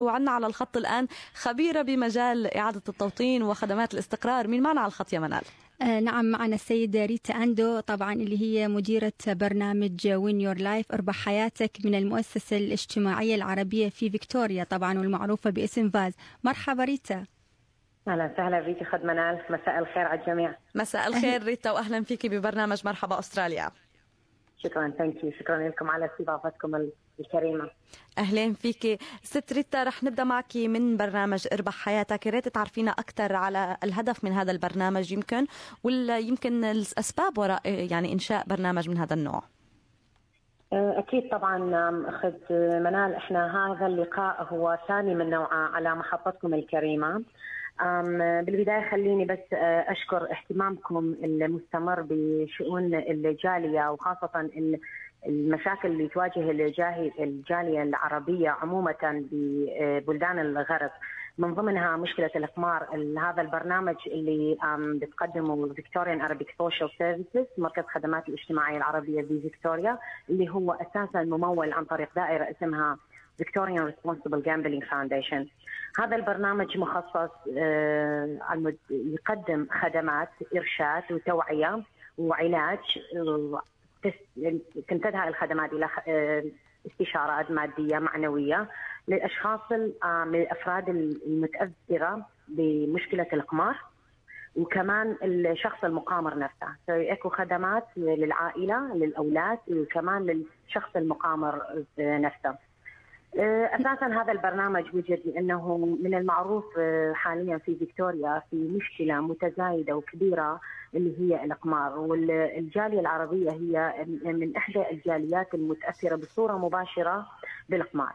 وعنا على الخط الآن خبيرة بمجال إعادة التوطين وخدمات الاستقرار. مين معنا على الخط يا منال؟ نعم، معنا السيدة ريتا أندو، طبعا اللي هي مديرة برنامج وين يور لايف اربح حياتك من المؤسسة الاجتماعية العربية في فيكتوريا طبعا، والمعروفة باسم فاز. مرحبا ريتا. أهلا وسهلا فيكي خد منال، مساء الخير على الجميع. مساء الخير ريتا، وأهلا فيكي ببرنامج مرحبا أستراليا. شكرا شكرا لكم على استضافتكم الكريمة. أهلا فيكي ست ريتا، رح نبدأ معك من برنامج اربح حياتك. يا ريت تعرفينا أكثر على الهدف من هذا البرنامج يمكن، ولا يمكن الأسباب وراء يعني إنشاء برنامج من هذا النوع. أكيد طبعا أخذ منال، إحنا هذا اللقاء هو ثاني من نوعه على محطتكم الكريمة. بالبداية خليني بس أشكر اهتمامكم المستمر بشؤون الجالية، وخاصة المشاكل اللي تواجه الجالية العربية عموما ببلدان الغرب، من ضمنها مشكلة الإقمار. هذا البرنامج اللي بتقدمه Victorian Arabic Social Services، مركز خدمات الاجتماعية العربية في فيكتوريا، اللي هو أساسا ممول عن طريق دائرة اسمها Victorian Responsible Gambling Foundation. هذا البرنامج مخصص يقدم خدمات إرشاد وتوعية وعلاج، تنتهي الخدمات إلى استشارات مادية معنوية للأشخاص من الأفراد المتأثرة بمشكلة الإقمار، وكمان الشخص المقامر نفسه. اكو خدمات للعائلة للأولاد، وكمان للشخص المقامر نفسه. أساسا هذا البرنامج وجد لأنه من المعروف حاليا في فيكتوريا في مشكلة متزايدة وكبيرة اللي هي الإقمار، والجالية العربية هي من إحدى الجاليات المتأثرة بصورة مباشرة بالإقمار،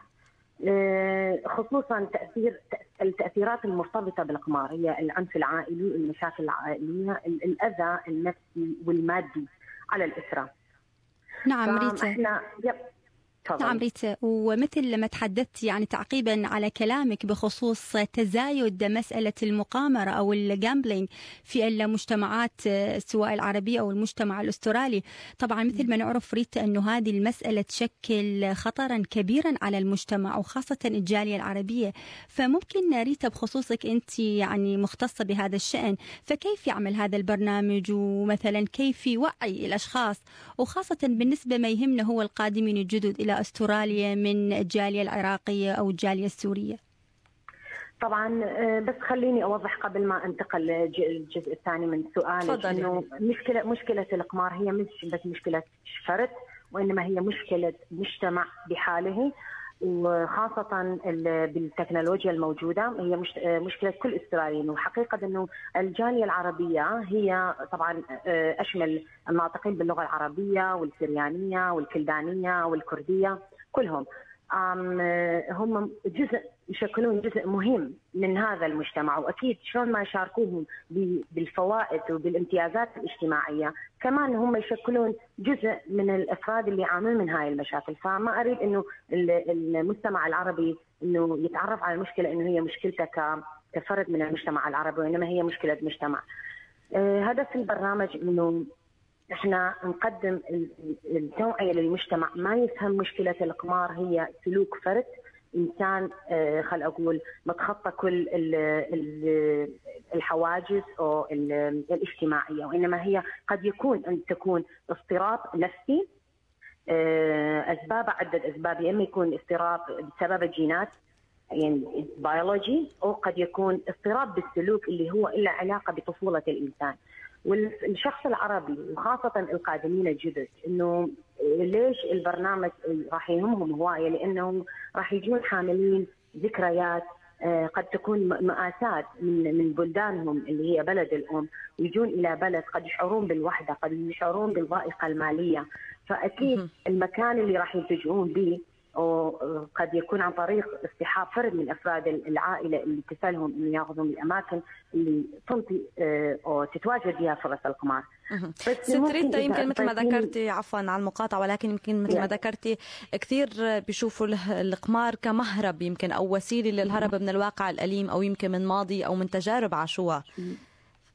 خصوصا التأثيرات المرتبطة بالإقمار هي العنف العائلي، المشاكل العائلية، الأذى النفسي والمادي على الأسرة. نعم ريتا. نعم ريتا، ومثل ما تحدثت يعني تعقيبا على كلامك بخصوص تزايد مسألة المقامرة أو الجامبلينج في المجتمعات سواء العربية أو المجتمع الأسترالي، طبعا مثل ما نعرف ريتا أنه هذه المسألة تشكل خطرا كبيرا على المجتمع وخاصة الجالية العربية. فممكن ريتا بخصوصك أنت يعني مختصة بهذا الشأن، فكيف يعمل هذا البرنامج، ومثلا كيف يوعي الأشخاص وخاصة بالنسبة ما يهمنا هو القادمين الجدد إلى أستراليا من الجالية العراقية أو الجالية السورية؟ طبعا بس خليني أوضح قبل ما أنتقل للجزء الثاني من سؤالك، إنه مشكلة الإقمار هي مش بس مشكلة فرد، وإنما هي مشكلة مجتمع بحاله، وخاصة بالتكنولوجيا الموجودة هي مشكلة كل أستراليين. وحقيقة أنه الجالية العربية هي طبعا أشمل الناطقين باللغة العربية والسريانية والكلدانية والكردية، كلهم هم يشكلون جزء مهم من هذا المجتمع، وأكيد شلون ما يشاركوهم بالفوائد وبالامتيازات الاجتماعية، كمان هم يشكلون جزء من الأفراد اللي يعانون من هاي المشاكل. فما أريد إنه المجتمع العربي إنه يتعرف على المشكلة إنه هي مشكلته كفرد من المجتمع العربي، وإنما هي مشكلة مجتمع. هدف البرنامج إنه احنا نقدم التوعية للمجتمع، ما يفهم مشكلة الإقمار هي سلوك فرد إنسان خل أقول متخطى كل الحواجز أو الاجتماعية، وإنما هي قد يكون أن تكون اضطراب نفسي، أسباب عدة أسباب، يا إما يكون اضطراب بسبب الجينات يعني بيولوجي، أو قد يكون اضطراب بالسلوك اللي هو له علاقة بطفولة الإنسان. والشخص العربي وخاصة القادمين الجدد، إنه ليش البرنامج راح يهمهم هواية؟ لأنهم راح يجون حاملين ذكريات قد تكون مآساة من بلدانهم اللي هي بلد الأم، ويجون إلى بلد قد يشعرون بالوحدة، قد يشعرون بالضائقة المالية. فأكيد المكان اللي راح يلتجئون به وقد يكون عن طريق اصطحاب فرد من أفراد العائلة اللي تسألهم إن يأخذون الأماكن اللي تنطي أو تتواجد بها فرص القمار. ست ريتا، يمكن مثل ما ذكرتي، عفوا على المقاطعة، ولكن يمكن مثل ما ذكرتي كثير بيشوفوا القمار كمهرب يمكن أو وسيلة للهرب من الواقع الأليم، أو يمكن من ماضي أو من تجارب عاشوها.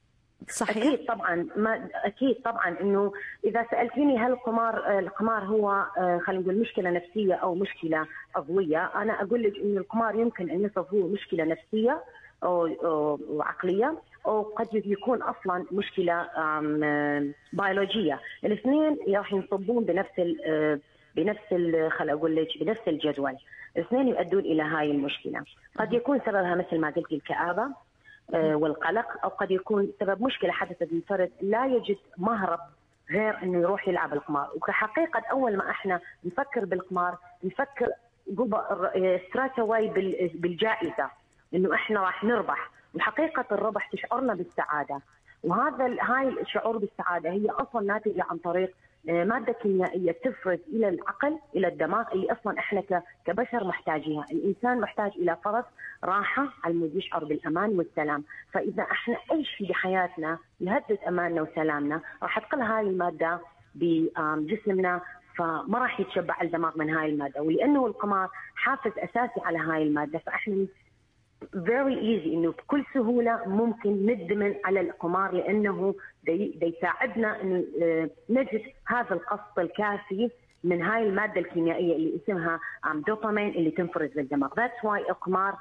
صحيح؟ اكيد طبعا انه اذا سالتيني هل القمار هو خلينا نقول مشكله نفسيه او مشكله عضويه، انا اقول لك انه القمار يمكن ان يصف هو مشكله نفسيه او عقليه، او قد يكون اصلا مشكله بيولوجيه. الاثنين راح ينصبون بنفس خلينا اقول لك بنفس الجدول. الاثنين يؤدون الى هاي المشكله. قد يكون سببها مثل ما قلت الكآبه والقلق، او قد يكون سبب مشكله حدثت للفرد لا يجد مهرب غير انه يروح يلعب القمار. وكحقيقه اول ما احنا نفكر بالقمار نفكر ستريت اواي بالجائزه، انه احنا راح نربح، وحقيقه الربح تشعرنا بالسعاده. هاي الشعور بالسعاده هي اصلا ناتجه عن طريق ماده كيميائيه تفرز الى العقل الى الدماغ، اللي اصلا احنا كبشر محتاجيها. الانسان محتاج الى فرص راحه على مود يشعر بالامان والسلام. فاذا احنا اي شيء بحياتنا يهدد اماننا وسلامنا راح تقل هاي الماده بجسمنا، فما راح يتشبع الدماغ من هاي الماده. ولانه القمار حافز اساسي على هاي الماده، فاحنا very easy انه بكل سهوله ممكن ندمن على القمار، لانه يساعدنا انه نجد هذا القسط الكافي من هاي الماده الكيميائيه اللي اسمها دوبامين اللي تنفرز بالدماغ. That's why القمار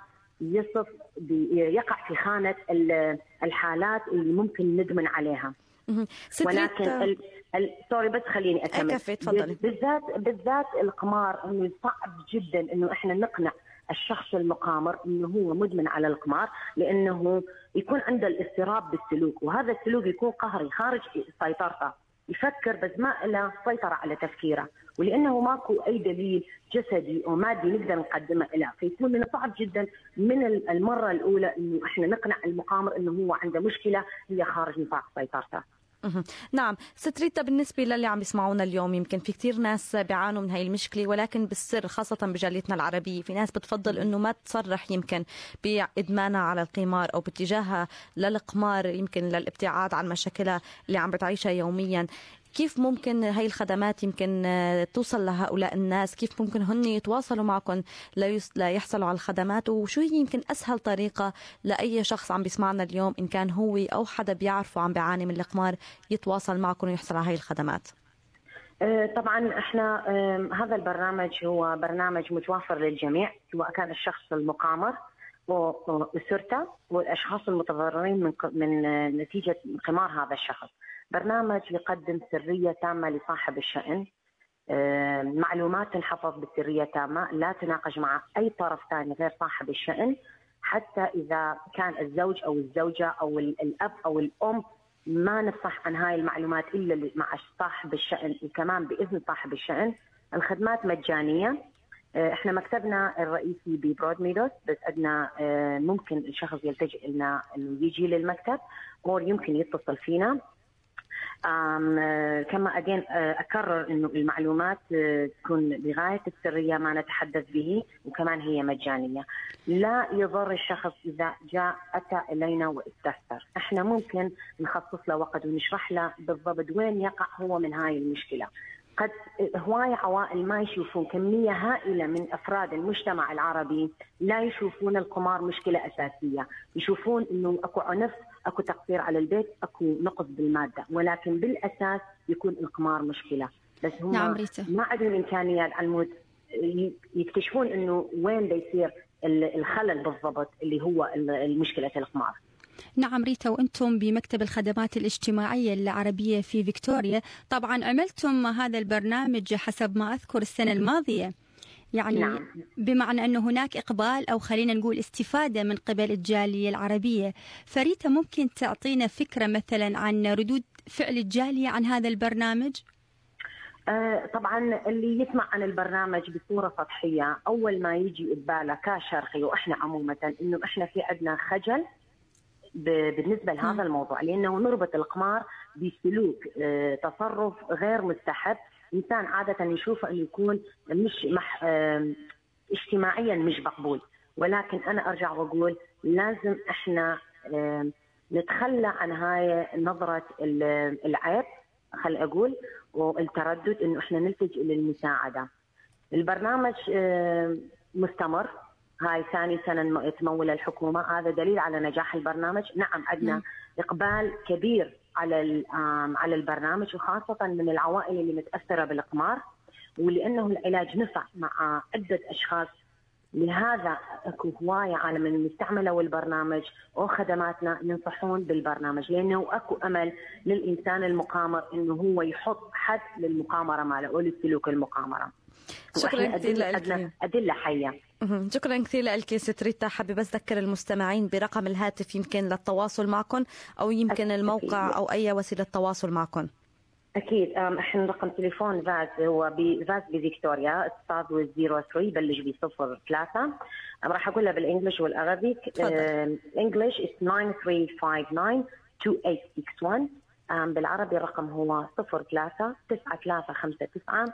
يقع في خانه الحالات اللي ممكن ندمن عليها. ولكن سوري بس خليني اكمل. بالذات القمار انه صعب جدا انه احنا نقنع الشخص المقامر انه هو مدمن على القمار، لانه يكون عنده الاضطراب بالسلوك، وهذا السلوك يكون قهري خارج سيطرته، يفكر بس ما له سيطره على تفكيره، ولانه ماكو اي دليل جسدي او مادي نقدر نقدمه له، فيكون من صعب جدا من المره الاولى انه احنا نقنع المقامر انه هو عنده مشكله هي خارج نطاق سيطرته. نعم ست ريتا، بالنسبة للي عم يسمعونا اليوم يمكن في كتير ناس بيعانوا من هاي المشكلة، ولكن بالسر خاصة بجاليتنا العربية في ناس بتفضل انه ما تصرح يمكن بإدمانها على القمار او باتجاهها للقمار، يمكن للابتعاد عن مشاكلها اللي عم بتعيشها يوميا. كيف ممكن هاي الخدمات يمكن توصل لهؤلاء الناس؟ كيف ممكن هن يتواصلوا معكم ليحصلوا على الخدمات؟ وشو هي يمكن أسهل طريقة لأي شخص عم بيسمعنا اليوم إن كان هو أو حدا بيعرفه عم بيعاني من القمار يتواصل معكم ويحصل على هاي الخدمات؟ طبعا احنا هذا البرنامج هو برنامج متوفر للجميع، سواء كان الشخص المقامر وأسرته والأشخاص المتضررين من نتيجة قمار هذا الشخص. برنامج يقدم سرية تامة لصاحب الشأن، معلومات تنحفظ بسرية تامة، لا تناقش مع أي طرف ثاني غير صاحب الشأن، حتى إذا كان الزوج أو الزوجة أو الأب أو الأم ما نفصح عن هاي المعلومات إلا مع صاحب الشأن، وكمان بإذن صاحب الشأن. الخدمات مجانية. احنا مكتبنا الرئيسي ببرود ميدوس، بس عندنا ممكن الشخص يلتجئ لنا انه يجي للمكتب او يمكن يتصل فينا. كما أكرر أنه المعلومات تكون بغاية السرية ما نتحدث به، وكمان هي مجانية. لا يضر الشخص إذا أتى إلينا واستفسر، احنا ممكن نخصص له وقت ونشرح له بالضبط وين يقع هو من هاي المشكلة. قد هواية عوائل ما يشوفون، كمية هائلة من أفراد المجتمع العربي لا يشوفون القمار مشكلة أساسية، يشوفون أنه أكو عنف، أكو تقصير على البيت، أكو نقص بالمادة، ولكن بالأساس يكون القمار مشكلة. بس هم ما عندهم إمكانيات على المود يكتشفون أنه وين بيصير الخلل بالضبط اللي هو المشكلة القمار. نعم ريتا، وأنتم بمكتب الخدمات الاجتماعية العربية في فيكتوريا طبعا عملتم هذا البرنامج حسب ما أذكر السنة الماضية، يعني نعم. بمعنى أنه هناك إقبال أو خلينا نقول استفادة من قبل الجالية العربية. فريتا ممكن تعطينا فكرة مثلا عن ردود فعل الجالية عن هذا البرنامج؟ طبعا اللي يسمع عن البرنامج بصورة سطحية أول ما يجي إقباله كشرقي وإحنا عموما إنه إحنا في عندنا خجل بالنسبة لهذا الموضوع، لأنه نربط القمار بسلوك تصرف غير مستحب. إنسان عادة يشوفه أنه يكون مش اجتماعيا مش مقبول، ولكن أنا أرجع وأقول لازم إحنا نتخلى عن هاي نظرة العيب، خل أقول، والتردد، إنه إحنا نلتجئ للمساعدة. البرنامج مستمر، هاي ثاني سنة تمول الحكومة، هذا دليل على نجاح البرنامج. نعم عندنا اقبال كبير على البرنامج، وخاصه من العوائل اللي متاثره بالقمار، ولانه العلاج نفع مع عده اشخاص. لهذا اكو هوايه عالم من استعملوا البرنامج او خدماتنا ينصحون بالبرنامج، لانه اكو امل للانسان المقامر انه هو يحط حد للمقامره ماله او لسلوك المقامره. شكرا كثير لك. ادله حيه. شكرا كثير لك ست ريتا. حابه بس اذكر المستمعين برقم الهاتف يمكن للتواصل معكم، او يمكن الموقع او اي وسيله تواصل معكم. اكيد. احنا رقم تليفون فاز هو فاز بفيكتوريا start with 03 بلش ب 03. راح اقولها بالانجلش والعربي. انجلش is 93592861. بالعربي الرقم هو 03 9359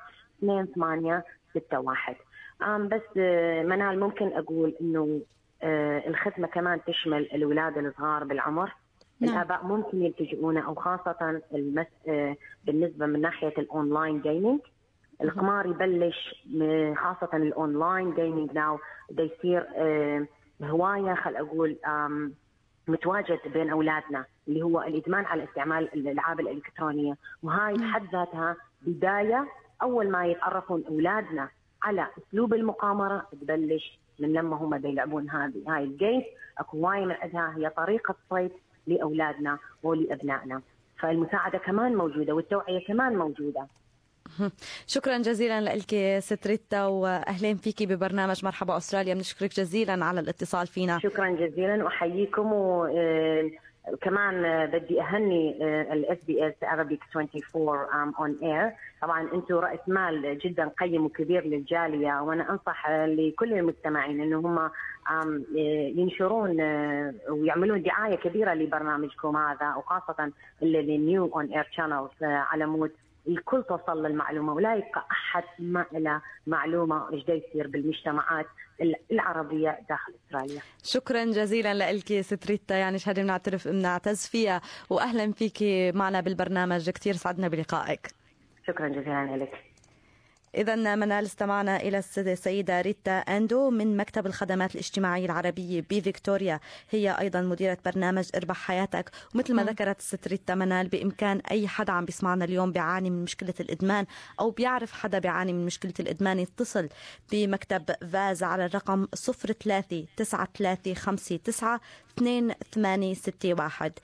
2861. بس منال ممكن اقول انه الخدمه كمان تشمل الاولاد الصغار بالعمر. الآباء ممكن يلتجئون، أو خاصة بالنسبة من ناحية الأونلاين جيمنج. القمار يبلش خاصة الأونلاين جيمنج ناو دا يصير هواية خل أقول متواجد بين أولادنا، اللي هو الإدمان على استعمال الألعاب الإلكترونية. وهاي بحد ذاتها بداية. أول ما يتعرفون أولادنا على أسلوب المقامرة تبلش من لما هم يلعبون هاي الجيمز. أكو هواية من عندها هي طريقة صيد لأولادنا ولأبنائنا، فالمساعدة كمان موجودة والتوعية كمان موجودة. شكرا جزيلا لك ست ريتا، وأهلين فيكي ببرنامج مرحبا أستراليا. بنشكرك جزيلا على الاتصال فينا. شكرا جزيلا وأحييكم. وكمان بدي أهني الاس بي اس Arabic 24 on air. طبعا أنتم رأس مال جدا قيم وكبير للجالية، وأنا أنصح لكل المستمعين أنه هم ينشرون ويعملون دعاية كبيرة لبرنامجكم هذا، وخاصة النيو اون اير شانلز، على مود الكل توصل للمعلومة ولا يبقى أحد ما له معلومة إيش دا يصير بالمجتمعات العربية داخل أستراليا. شكرا جزيلا لك ست ريتا، يعني شهادة بنعتز فيها، وأهلا فيكي معنا بالبرنامج. كثير سعدنا بلقائك. شكرا جزيلا لك. إذا منال استمعنا إلى السيدة ريتا أندو من مكتب الخدمات الاجتماعية العربية بفيكتوريا، هي أيضا مديرة برنامج اربح حياتك. ومثل ما ذكرت الست ريتا منال، بإمكان أي حدا عم بيسمعنا اليوم بيعاني من مشكلة الإدمان، أو بيعرف حدا بيعاني من مشكلة الإدمان، يتصل بمكتب فاز على الرقم 03-9359 2861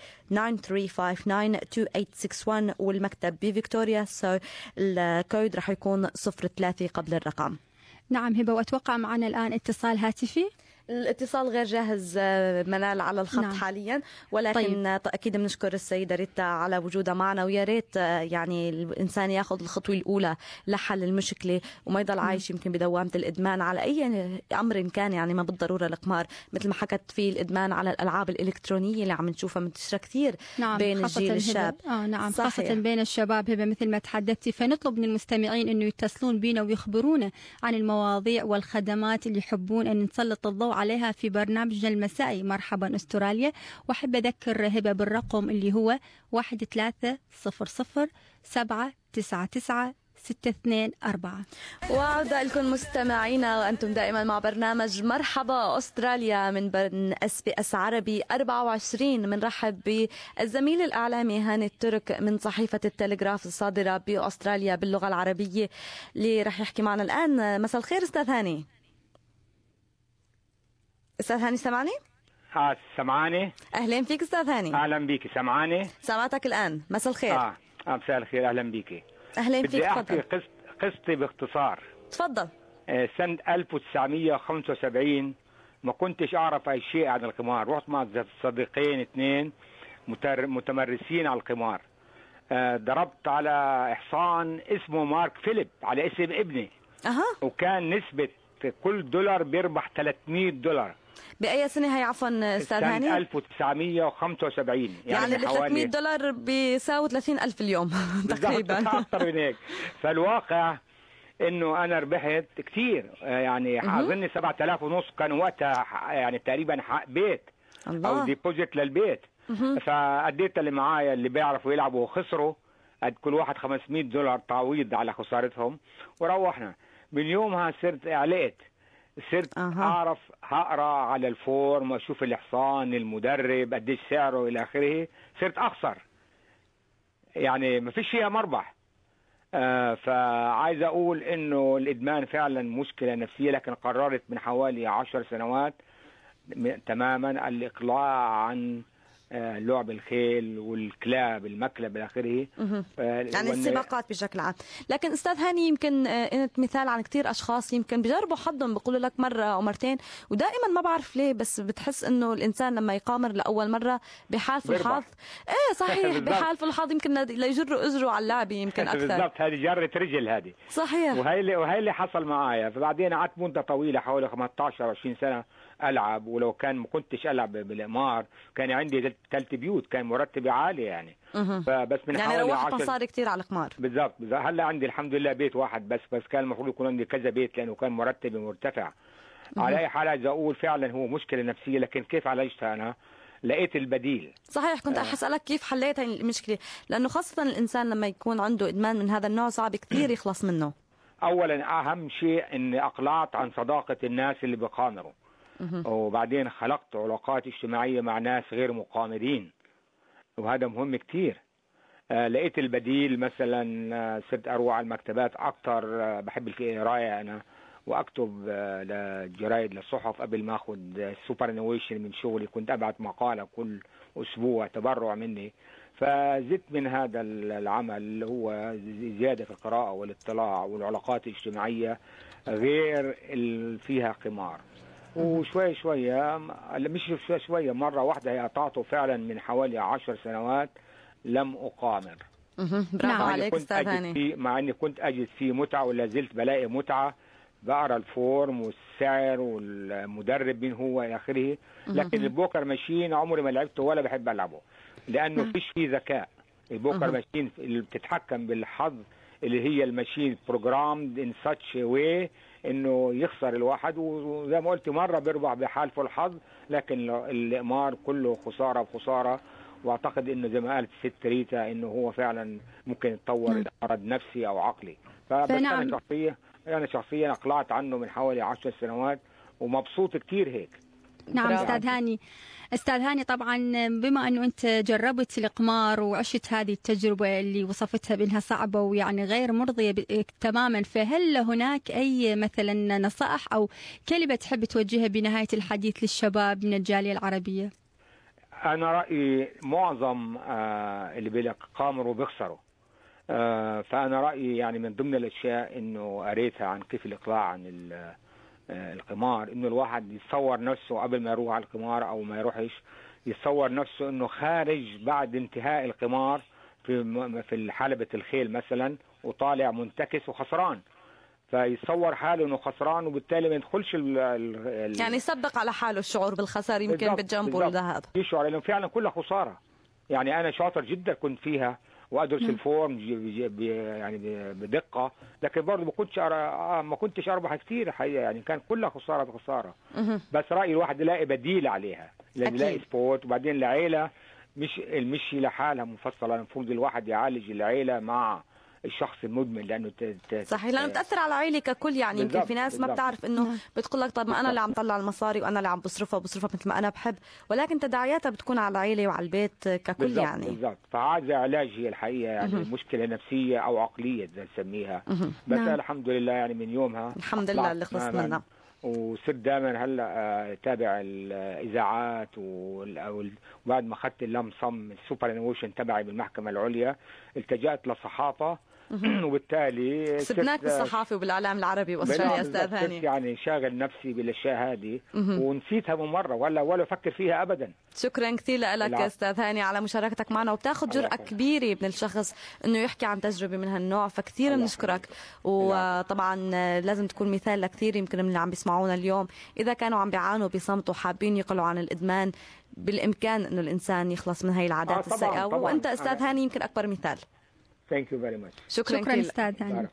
93592861 والمكتب بفيكتوريا. الكود رح يكون 03 قبل الرقم. نعم هبة، وأتوقع معنا الآن اتصال هاتفي. الاتصال غير جاهز منال على الخط نعم. حاليا، ولكن أكيد بنشكر السيدة ريتا على وجودها معنا، ويا ريت يعني الإنسان ياخذ الخطوة الأولى لحل المشكلة وما يضل عايش يمكن بدوامة الإدمان على أي أمر كان، يعني ما بالضرورة القمار، مثل ما حكت في الإدمان على الألعاب الإلكترونية اللي عم نشوفها منتشرة كثير نعم. بين الجيل الشاب. نعم صحيح. خاصة بين الشباب هبة مثل ما تحدثتي. فنطلب من المستمعين أنه يتصلون بنا ويخبرونا عن المواضيع والخدمات اللي يحبون أن نسلط الضوء عليها في برنامجنا المسائي مرحبا أستراليا. وأحب أذكر هبة بالرقم اللي هو 1300-799-624. وعودة لكم مستمعينا، وأنتم دائما مع برنامج مرحبا أستراليا من SBS عربي 24. منرحب بالزميل الإعلامي هاني الترك من صحيفة التلغراف الصادرة بأستراليا باللغة العربية، اللي رح يحكي معنا الآن. مساء الخير أستاذ هاني. أستاذ هاني سمعني؟ سمعاني. أهلين فيك أستاذ هاني. أهلا بيكي. سمعاني؟ سمعتك الآن. مساء الخير. مساء الخير. أهلا بيكي. أهلين فيك. بدي أحكي قصتي باختصار. تفضل. سنة 1975 ما كنتش أعرف أي شيء عن القمار. رحت مع صديقين اثنين متمرسين على القمار. ضربت على حصان اسمه مارك فيليب على اسم ابني. وكان نسبة كل دولار بيربح $300. بأي سنة هي عفوا أستاذ هاني؟ سنة 1975. يعني $300 بيساوي 30,000 اليوم تقريبا. أكثر من هيك. فالواقع إنه أنا ربحت كثير، يعني أظن 7,500 كان وقتها، يعني تقريبا حق بيت الله. أو ديبوزيت للبيت. فأديت اللي معايا اللي بيعرفوا يلعبوا وخسروا، كل واحد $500 تعويض على خسارتهم، وروحنا. من يومها صرت علقت صرت اعرف هقرا على الفورم واشوف الحصان المدرب قديش سعره الى اخره، صرت اخسر يعني ما فيش فيها مربح. فعايز اقول انه الادمان فعلا مشكله نفسيه، لكن قررت من حوالي 10 سنوات تماما الاقلاع عن لعب الخيل والكلاب المكلب الى اخره، يعني السباقات بشكل عام. لكن استاذ هاني يمكن انت مثال عن كثير اشخاص يمكن بجربوا حظهم، بيقولوا لك مره او مرتين ودائما ما بعرف ليه، بس بتحس انه الانسان لما يقامر لاول مره بحالف الحظ. ايه صحيح بحالف الحظ يمكن ليجروا اجره على اللعبه يمكن اكثر. بالضبط، هذه جرت رجل هذه صحيح. وهي اللي حصل معايا. فبعدين قعدت مده طويله حوالي 15 20 سنه العب، ولو كان ما كنتش العب بالقمار كان عندي ثلاث بيوت، كان مرتبي عالي يعني. فبس من يعني روحت مصاري كثير على القمار. بالضبط. هلا عندي الحمد لله بيت واحد بس كان المفروض يكون عندي كذا بيت لانه كان مرتبي مرتفع. على اي حال عايز اقول فعلا هو مشكله نفسيه، لكن كيف عالجتها انا؟ لقيت البديل. صحيح، كنت اسالك كيف حليت هاي المشكله، لانه خاصه الانسان لما يكون عنده ادمان من هذا النوع صعب كثير يخلص منه. اولا اهم شيء اني اقلعت عن صداقه الناس اللي بيقامروا، وبعدين خلقت علاقات اجتماعيه مع ناس غير مقامرين، وهذا مهم كثير. لقيت البديل، مثلا صرت اروح على المكتبات اكثر، بحب القرايه انا، واكتب للجرايد للصحف قبل ما اخذ السوبر انويشن من شغلي، كنت ابعث مقاله كل اسبوع تبرع مني. فزدت من هذا العمل اللي هو زياده في القراءه والاطلاع والعلاقات الاجتماعيه غير فيها قمار. وشوي شويه، مش شويه، مره واحده قطعته فعلا من حوالي 10 سنوات لم اقامر. برافو عليك استاذ هاني. مع اني كنت اجد فيه متعه ولا زلت بلاقي متعه، بقرا الفورم والسعر والمدرب مين هو الى اخره، لكن البوكر ماشين عمري ما لعبته ولا بحب العبه، لانه فيش فيه ذكاء. البوكر ماشين اللي بتتحكم بالحظ، اللي هي الماشين بروجرامد ان ساتش واي انه يخسر الواحد، وزي ما قلت مره بيربح بحالفه الحظ، لكن القمار كله خساره بخساره. واعتقد انه زي ما قالت الست ريتا انه هو فعلا ممكن يتطور الى مرض نفسي او عقلي. فبس انا شخصيا اقلعت عنه من حوالي 10 سنوات ومبسوط كثير هيك. نعم استاذ هاني طبعا بما انه انت جربت القمار وعشت هذه التجربه اللي وصفتها بانها صعبه ويعني غير مرضيه تماما، فهل هناك اي مثلا نصائح او كلمه تحب توجهها بنهايه الحديث للشباب من الجاليه العربيه؟ انا رايي معظم اللي بيقامروا بيخسروا. فانا رايي يعني من ضمن الاشياء انه قريتها عن كيف الاقلاع عن القمار، انه الواحد يتصور نفسه قبل ما يروح على القمار او ما يروحش، يتصور نفسه انه خارج بعد انتهاء القمار في حلبة الخيل مثلا، وطالع منتكس وخسران، فيتصور حاله انه خسران، وبالتالي ما يدخلش يعني يسبق علعلى حاله الشعور بالخسار، يمكن بتجنبه الذهاب، يشعر انه فعلا كلها خساره. يعني انا شاطر جدا كنت فيها وادرس الفورم يعني بدقه، لكن برضه ما كنتش اربح كثير الحقيقه، يعني كان كلها خساره بخساره. بس رايي الواحد يلاقي بديل عليها، يلاقي سبورت. وبعدين العيله مش المشي لحالها مفصله، المفروض الواحد يعالج العيله مع الشخص المدمن، لانه صحيح، لانه بتاثر على العائله ككل. يعني يمكن في ناس ما بتعرف انه بتقول لك طب ما انا اللي عم طلع المصاري وانا اللي عم بصرفها مثل ما انا بحب، ولكن تداعياتها بتكون على العائله وعلى البيت ككل. بالزبط يعني بالضبط. فهذا علاج هي الحقيقه، يعني مشكله نفسيه او عقليه زي نسميها. بس الحمد لله يعني من يومها الحمد لله اللي خلصت منها، وصرت دائما هلا تابع الاذاعات وبعد ما اخذت اللمصم السوبر انويشن تبعي بالمحكمه العليا التجأت للصحافه وبالتالي سبناك بالصحافه وبالاعلام العربي واستراليا استاذ هاني. يعني شاغل نفسي بالاشياء هذه ونسيتها من مره ولا افكر فيها ابدا. شكرا كثير لك استاذ هاني على مشاركتك معنا، وبتاخذ جرأة كبيره من الشخص انه يحكي عن تجربه من هالنوع، فكثير بنشكرك. وطبعا لازم تكون مثال لكثير يمكن من اللي عم بيسمعونا اليوم، اذا كانوا عم بيعانوا بصمت وحابين يقلعوا عن الادمان، بالامكان انه الانسان يخلص من هاي العادات السيئه. وانت استاذ هاني يمكن اكبر مثال. Thank you very much. شكرا استاذ هاني.